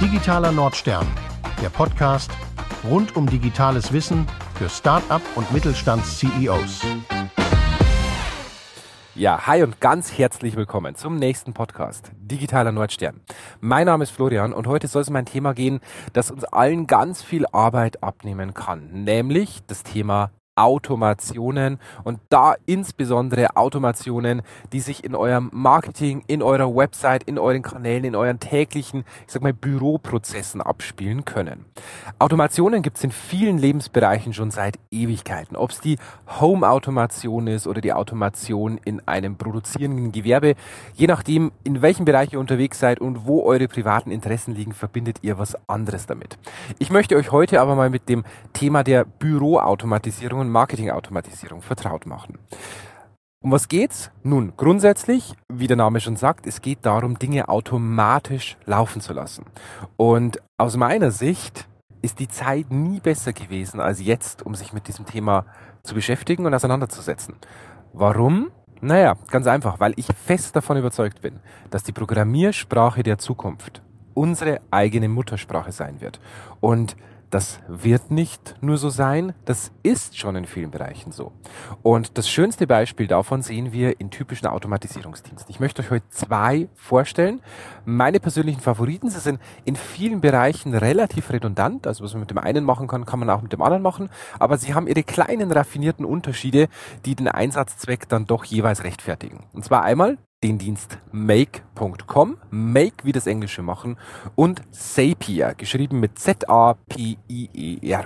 Digitaler Nordstern, der Podcast rund um digitales Wissen für Start-up und Mittelstands-CEOs. Ja, hi und ganz herzlich willkommen zum nächsten Podcast, Digitaler Nordstern. Mein Name ist Florian und heute soll es um ein Thema gehen, das uns allen ganz viel Arbeit abnehmen kann, nämlich das Thema Automationen und da insbesondere Automationen, die sich in eurem Marketing, in eurer Website, in euren Kanälen, in euren täglichen, Büroprozessen abspielen können. Automationen gibt es in vielen Lebensbereichen schon seit Ewigkeiten. Ob es die Home-Automation ist oder die Automation in einem produzierenden Gewerbe, je nachdem, in welchem Bereich ihr unterwegs seid und wo eure privaten Interessen liegen, verbindet ihr was anderes damit. Ich möchte euch heute aber mal mit dem Thema der Büroautomatisierung und Marketingautomatisierung vertraut machen. Um was geht's? Nun, grundsätzlich, wie der Name schon sagt, es geht darum, Dinge automatisch laufen zu lassen. Und aus meiner Sicht ist die Zeit nie besser gewesen als jetzt, um sich mit diesem Thema zu beschäftigen und auseinanderzusetzen. Warum? Naja, ganz einfach, weil ich fest davon überzeugt bin, dass die Programmiersprache der Zukunft unsere eigene Muttersprache sein wird. Und das wird nicht nur so sein, das ist schon in vielen Bereichen so. Und das schönste Beispiel davon sehen wir in typischen Automatisierungsdiensten. Ich möchte euch heute zwei vorstellen. Meine persönlichen Favoriten, sie sind in vielen Bereichen relativ redundant. Also was man mit dem einen machen kann, kann man auch mit dem anderen machen. Aber sie haben ihre kleinen raffinierten Unterschiede, die den Einsatzzweck dann doch jeweils rechtfertigen. Und zwar einmal den Dienst Make.com, Make wie das Englische machen, und Zapier, geschrieben mit Z-A-P-I-E-R.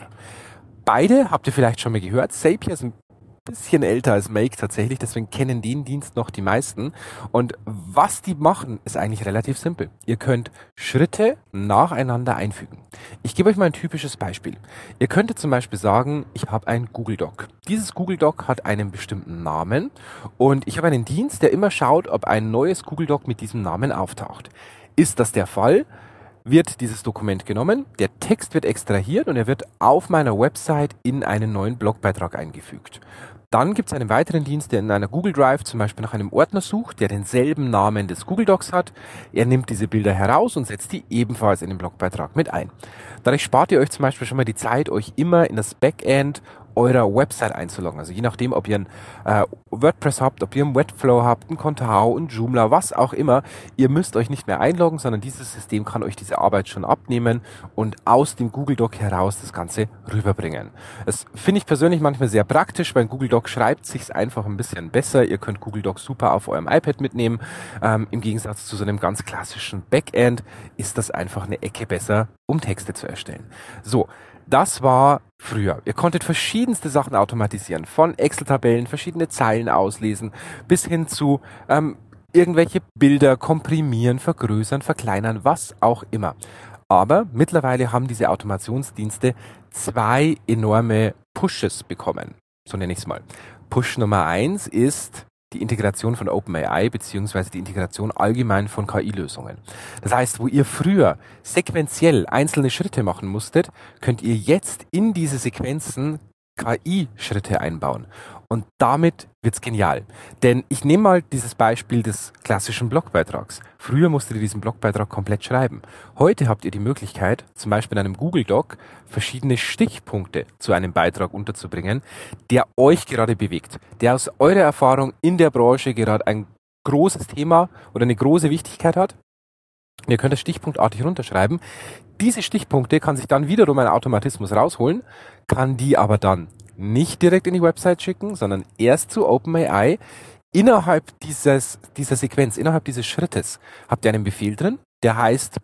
Beide habt ihr vielleicht schon mal gehört. Zapier ist ein bisschen älter als Make tatsächlich, deswegen kennen den Dienst noch die meisten. Und was die machen, ist eigentlich relativ simpel. Ihr könnt Schritte nacheinander einfügen. Ich gebe euch mal ein typisches Beispiel. Ihr könntet zum Beispiel sagen, ich habe ein Google Doc. Dieses Google Doc hat einen bestimmten Namen und ich habe einen Dienst, der immer schaut, ob ein neues Google Doc mit diesem Namen auftaucht. Ist das der Fall, wird dieses Dokument genommen, der Text wird extrahiert und er wird auf meiner Website in einen neuen Blogbeitrag eingefügt. Dann gibt es einen weiteren Dienst, der in einer Google Drive zum Beispiel nach einem Ordner sucht, der denselben Namen des Google Docs hat. Er nimmt diese Bilder heraus und setzt die ebenfalls in den Blogbeitrag mit ein. Dadurch spart ihr euch zum Beispiel schon mal die Zeit, euch immer in das Backend eurer Website einzuloggen. Also je nachdem, ob ihr ein WordPress habt, ob ihr einen Webflow habt, ein Contao, ein Joomla, was auch immer. Ihr müsst euch nicht mehr einloggen, sondern dieses System kann euch diese Arbeit schon abnehmen und aus dem Google Doc heraus das Ganze rüberbringen. Das finde ich persönlich manchmal sehr praktisch, weil Google Doc schreibt sich's einfach ein bisschen besser. Ihr könnt Google Doc super auf eurem iPad mitnehmen. Im Gegensatz zu so einem ganz klassischen Backend ist das einfach eine Ecke besser, um Texte zu erstellen. So. Das war früher. Ihr konntet verschiedenste Sachen automatisieren, von Excel-Tabellen, verschiedene Zeilen auslesen, bis hin zu irgendwelche Bilder komprimieren, vergrößern, verkleinern, was auch immer. Aber mittlerweile haben diese Automationsdienste zwei enorme Pushes bekommen. So nenne ich es mal. Push Nummer 1 ist die Integration von OpenAI beziehungsweise die Integration allgemein von KI-Lösungen. Das heißt, wo ihr früher sequenziell einzelne Schritte machen musstet, könnt ihr jetzt in diese Sequenzen KI-Schritte einbauen. Und damit wird's genial. Denn ich nehme mal dieses Beispiel des klassischen Blogbeitrags. Früher musstet ihr diesen Blogbeitrag komplett schreiben. Heute habt ihr die Möglichkeit, zum Beispiel in einem Google Doc, verschiedene Stichpunkte zu einem Beitrag unterzubringen, der euch gerade bewegt, der aus eurer Erfahrung in der Branche gerade ein großes Thema oder eine große Wichtigkeit hat. Ihr könnt das stichpunktartig runterschreiben. Diese Stichpunkte kann sich dann wiederum ein Automatismus rausholen, kann die aber dann nicht direkt in die Website schicken, sondern erst zu OpenAI. Innerhalb dieser Sequenz, innerhalb dieses Schrittes habt ihr einen Befehl drin, der heißt: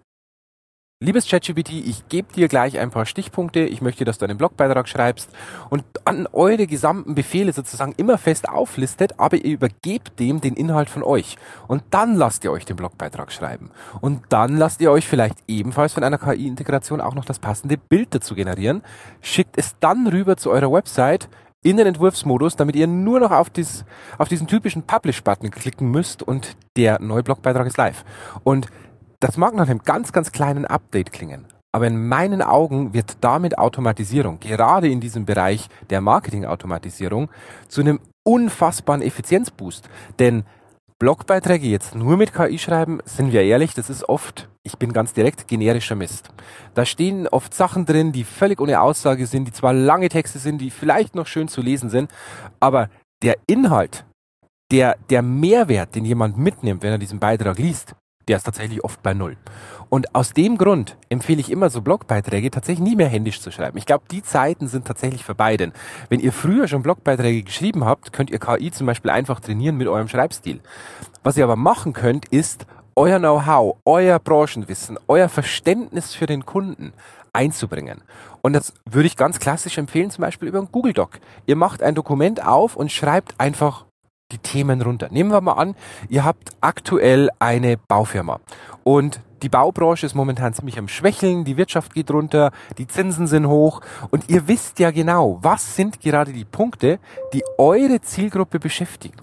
Liebes ChatGPT, ich gebe dir gleich ein paar Stichpunkte, ich möchte, dass du einen Blogbeitrag schreibst und an eure gesamten Befehle sozusagen immer fest auflistet, aber ihr übergebt dem den Inhalt von euch. Und dann lasst ihr euch den Blogbeitrag schreiben. Und dann lasst ihr euch vielleicht ebenfalls von einer KI-Integration auch noch das passende Bild dazu generieren, schickt es dann rüber zu eurer Website in den Entwurfsmodus, damit ihr nur noch auf diesen typischen Publish-Button klicken müsst und der neue Blogbeitrag ist live. Und das mag nach einem ganz, ganz kleinen Update klingen, aber in meinen Augen wird damit Automatisierung, gerade in diesem Bereich der Marketing-Automatisierung, zu einem unfassbaren Effizienzboost. Denn Blogbeiträge jetzt nur mit KI schreiben, sind wir ehrlich, das ist oft ich bin ganz direkt, generischer Mist. Da stehen oft Sachen drin, die völlig ohne Aussage sind, die zwar lange Texte sind, die vielleicht noch schön zu lesen sind, aber der Inhalt, der Mehrwert, den jemand mitnimmt, wenn er diesen Beitrag liest, der ist tatsächlich oft bei null. Und aus dem Grund empfehle ich immer so Blogbeiträge tatsächlich nie mehr händisch zu schreiben. Ich glaube, die Zeiten sind tatsächlich vorbei, denn wenn ihr früher schon Blogbeiträge geschrieben habt, könnt ihr KI zum Beispiel einfach trainieren mit eurem Schreibstil. Was ihr aber machen könnt, ist euer Know-how, euer Branchenwissen, euer Verständnis für den Kunden einzubringen. Und das würde ich ganz klassisch empfehlen, zum Beispiel über einen Google Doc. Ihr macht ein Dokument auf und schreibt einfach die Themen runter. Nehmen wir mal an, ihr habt aktuell eine Baufirma und die Baubranche ist momentan ziemlich am Schwächeln, die Wirtschaft geht runter, die Zinsen sind hoch und ihr wisst ja genau, was sind gerade die Punkte, die eure Zielgruppe beschäftigen.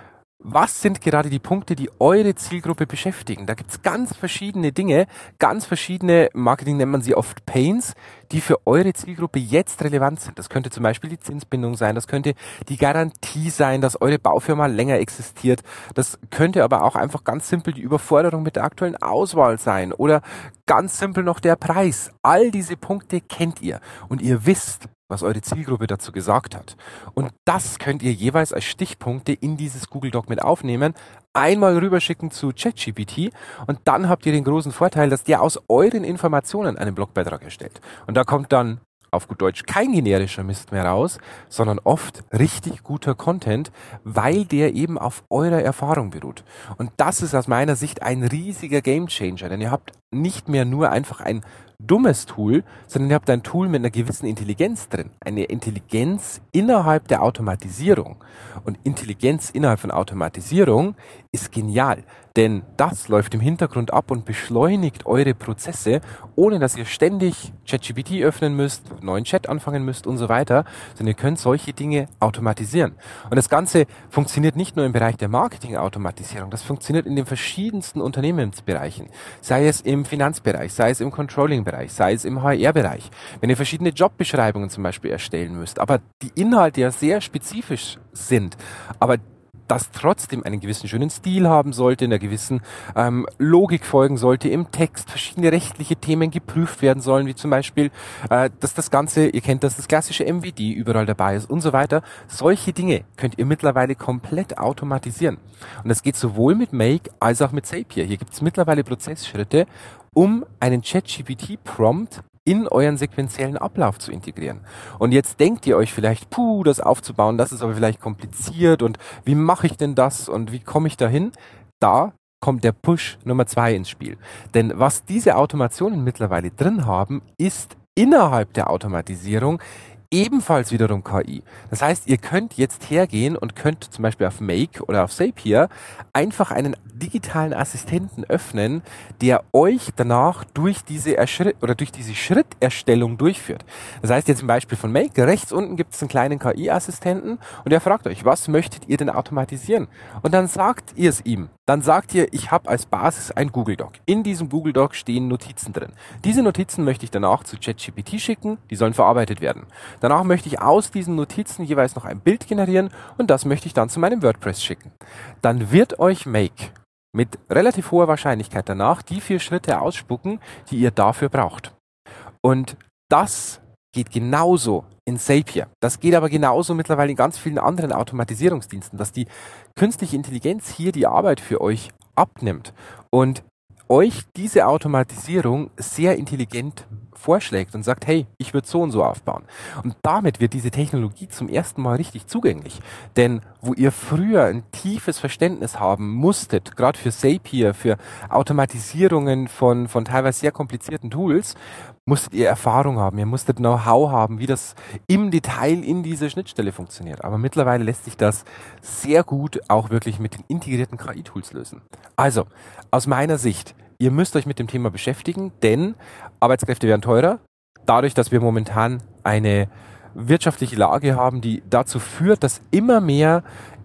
Was sind gerade die Punkte, die eure Zielgruppe beschäftigen? Da gibt's ganz verschiedene Dinge, ganz verschiedene, im Marketing nennt man sie oft Pains, die für eure Zielgruppe jetzt relevant sind. Das könnte zum Beispiel die Zinsbindung sein, das könnte die Garantie sein, dass eure Baufirma länger existiert. Das könnte aber auch einfach ganz simpel die Überforderung mit der aktuellen Auswahl sein oder ganz simpel noch der Preis. All diese Punkte kennt ihr und ihr wisst, was eure Zielgruppe dazu gesagt hat. Und das könnt ihr jeweils als Stichpunkte in dieses Google Doc mit aufnehmen, einmal rüberschicken zu ChatGPT und dann habt ihr den großen Vorteil, dass der aus euren Informationen einen Blogbeitrag erstellt. Und da kommt dann auf gut Deutsch kein generischer Mist mehr raus, sondern oft richtig guter Content, weil der eben auf eurer Erfahrung beruht. Und das ist aus meiner Sicht ein riesiger Gamechanger, denn ihr habt nicht mehr nur einfach ein dummes Tool, sondern ihr habt ein Tool mit einer gewissen Intelligenz drin. Eine Intelligenz innerhalb der Automatisierung. Und Intelligenz innerhalb von Automatisierung ist genial, denn das läuft im Hintergrund ab und beschleunigt eure Prozesse, ohne dass ihr ständig ChatGPT öffnen müsst, einen neuen Chat anfangen müsst und so weiter, sondern ihr könnt solche Dinge automatisieren. Und das Ganze funktioniert nicht nur im Bereich der Marketing-Automatisierung, das funktioniert in den verschiedensten Unternehmensbereichen, sei es im Finanzbereich, sei es im Controlling-Bereich, sei es im HR-Bereich. Wenn ihr verschiedene Jobbeschreibungen zum Beispiel erstellen müsst, aber die Inhalte ja sehr spezifisch sind, aber das trotzdem einen gewissen schönen Stil haben sollte, einer gewissen Logik folgen sollte im Text, verschiedene rechtliche Themen geprüft werden sollen, wie zum Beispiel, dass das Ganze, ihr kennt das klassische MVD überall dabei ist und so weiter. Solche Dinge könnt ihr mittlerweile komplett automatisieren. Und das geht sowohl mit Make als auch mit Zapier. Hier gibt es mittlerweile Prozessschritte, um einen ChatGPT-Prompt in euren sequenziellen Ablauf zu integrieren. Und jetzt denkt ihr euch vielleicht, das aufzubauen, das ist aber vielleicht kompliziert und wie mache ich denn das und wie komme ich dahin? Da kommt der Push Nummer 2 ins Spiel. Denn was diese Automationen mittlerweile drin haben, ist innerhalb der Automatisierung ebenfalls wiederum KI. Das heißt, ihr könnt jetzt hergehen und könnt zum Beispiel auf Make oder auf Zapier einfach einen digitalen Assistenten öffnen, der euch danach durch diese Schritterstellung durchführt. Das heißt jetzt zum Beispiel von Make, rechts unten gibt es einen kleinen KI-Assistenten und der fragt euch, was möchtet ihr denn automatisieren? Und dann sagt ihr es ihm. Dann sagt ihr, ich habe als Basis ein Google Doc. In diesem Google Doc stehen Notizen drin. Diese Notizen möchte ich danach zu ChatGPT schicken, die sollen verarbeitet werden. Danach möchte ich aus diesen Notizen jeweils noch ein Bild generieren und das möchte ich dann zu meinem WordPress schicken. Dann wird euch Make mit relativ hoher Wahrscheinlichkeit danach die 4 Schritte ausspucken, die ihr dafür braucht. Und das geht genauso in Zapier. Das geht aber genauso mittlerweile in ganz vielen anderen Automatisierungsdiensten, dass die künstliche Intelligenz hier die Arbeit für euch abnimmt und euch diese Automatisierung sehr intelligent vorschlägt und sagt, hey, ich würde so und so aufbauen. Und damit wird diese Technologie zum ersten Mal richtig zugänglich. Denn wo ihr früher ein tiefes Verständnis haben musstet, gerade für Zapier, für Automatisierungen von teilweise sehr komplizierten Tools, musstet ihr Erfahrung haben, ihr musstet Know-how haben, wie das im Detail in dieser Schnittstelle funktioniert. Aber mittlerweile lässt sich das sehr gut auch wirklich mit den integrierten KI-Tools lösen. Also, aus meiner Sicht, ihr müsst euch mit dem Thema beschäftigen, denn Arbeitskräfte werden teurer. Dadurch, dass wir momentan eine wirtschaftliche Lage haben, die dazu führt, dass immer mehr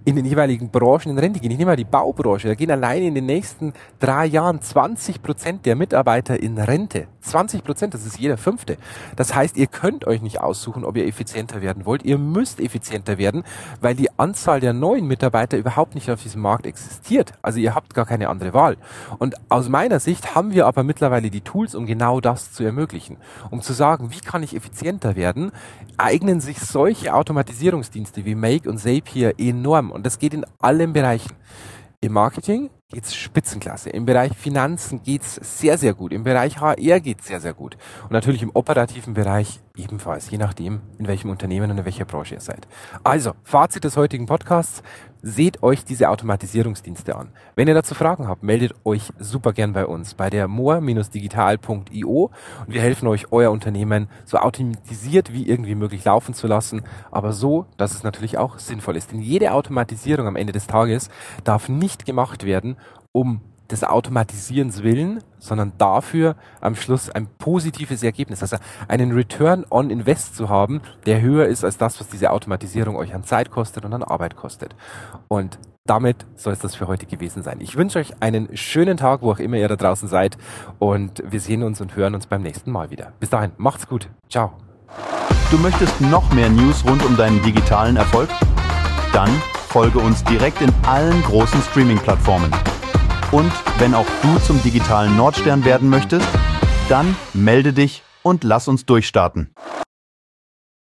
in den jeweiligen Branchen in Rente gehen. Ich nehme mal die Baubranche, da gehen allein in den nächsten 3 Jahren 20% der Mitarbeiter in Rente. 20%, das ist jeder 5. Das heißt, ihr könnt euch nicht aussuchen, ob ihr effizienter werden wollt. Ihr müsst effizienter werden, weil die Anzahl der neuen Mitarbeiter überhaupt nicht auf diesem Markt existiert. Also ihr habt gar keine andere Wahl. Und aus meiner Sicht haben wir aber mittlerweile die Tools, um genau das zu ermöglichen. Um zu sagen, wie kann ich effizienter werden, eignen sich solche Automatisierungsdienste wie Make und Zapier enorm. Und das geht in allen Bereichen. Im Marketing geht's Spitzenklasse. Im Bereich Finanzen geht's sehr, sehr gut. Im Bereich HR geht's sehr, sehr gut. Und natürlich im operativen Bereich ebenfalls, je nachdem, in welchem Unternehmen und in welcher Branche ihr seid. Also, Fazit des heutigen Podcasts. Seht euch diese Automatisierungsdienste an. Wenn ihr dazu Fragen habt, meldet euch super gern bei uns, bei der moa-digital.io, und wir helfen euch, euer Unternehmen so automatisiert wie irgendwie möglich laufen zu lassen, aber so, dass es natürlich auch sinnvoll ist. Denn jede Automatisierung am Ende des Tages darf nicht gemacht werden, um des Automatisierens willen, sondern dafür am Schluss ein positives Ergebnis, also einen Return on Invest zu haben, der höher ist als das, was diese Automatisierung euch an Zeit kostet und an Arbeit kostet. Und damit soll es das für heute gewesen sein. Ich wünsche euch einen schönen Tag, wo auch immer ihr da draußen seid, und wir sehen uns und hören uns beim nächsten Mal wieder. Bis dahin, macht's gut. Ciao. Du möchtest noch mehr News rund um deinen digitalen Erfolg? Dann folge uns direkt in allen großen Streaming-Plattformen. Und wenn auch du zum digitalen Nordstern werden möchtest, dann melde dich und lass uns durchstarten.